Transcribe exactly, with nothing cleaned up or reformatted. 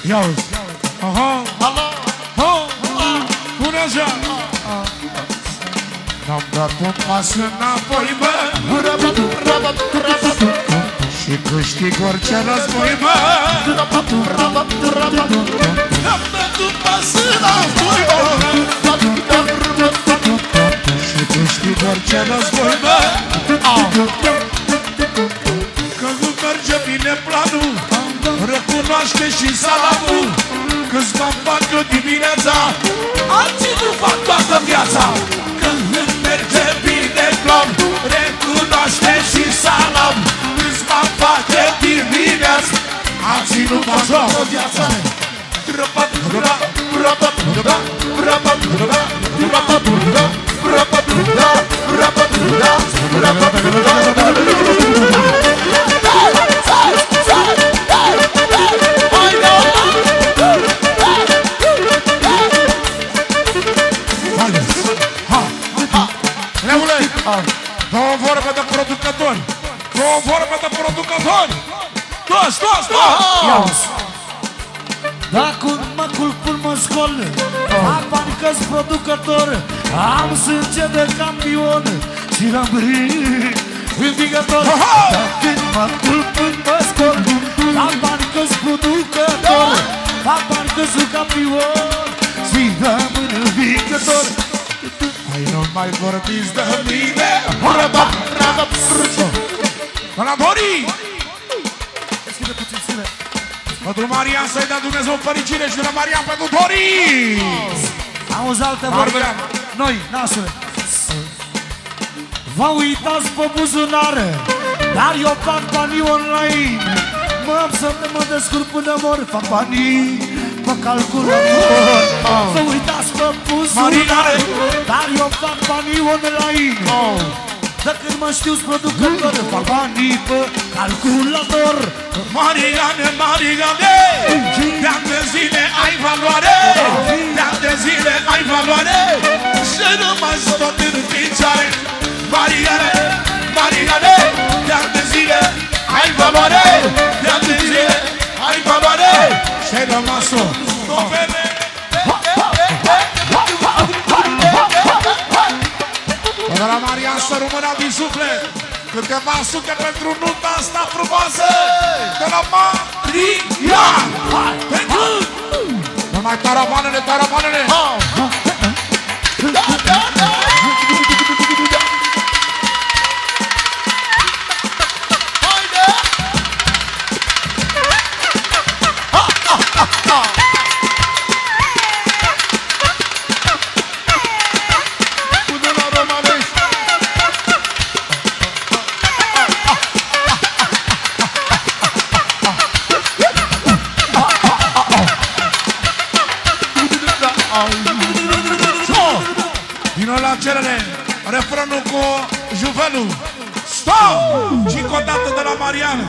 Ia uzi. Aha. Alo. Bună ziua. N-am dat un pas înapoi, bă. Și câștig orice război, bă. N-am dat un pas înapoi, bă. Și câștig orice război, bă. Că nu merge bine planul, recunoaște și salamul. Câți bani fac eu dimineața, alții nu fac toată viața. Când nu merge bine planul, recunoaște și salam. Câți bani fac eu dimineața, alții nu fac toată viața. Două vorbe de producători, două vorbe de producători. Toți, toți, toți. Dacă mă culpul mă scol, am bani că-s producător, am sânge de campion și rămâi învingător. Dacă mă culpul mă scol, am bani că-s producător, am bani că-s campion și rămâi învingător. Hai, nu mai vorbiți de mine. Colaborii! Deschide puțin sine. Pentru Marian să-i dea Dumnezeu fericire și de la Marian pentru Dorii! Auzi alte vorbe. Noi, nasule, vă uitați pe buzunare, dar eu fac banii online. Mă să mă descurc până mor, fac banii pe calculator. Vă uitați pe buzunare, dar eu fac banii online. De când mă știu-s producător, fac banii pe calculator. Mariane, Mariane, de-am de zile ai valoare, de-am de zile ai valoare, și rămas tot în picioare. Mariane, Mariane, de-am de zile ai valoare, de-am de zile ai valoare, și rămas tot pe mine. De la Marian să rămână din suflet câteva sute pentru nunta asta frumoasă de la Marian. Pentru numai taravanele, taravanele. Vino la cerere, refrenul cu Juvelul. Stop! Și încă o dată de la Marian.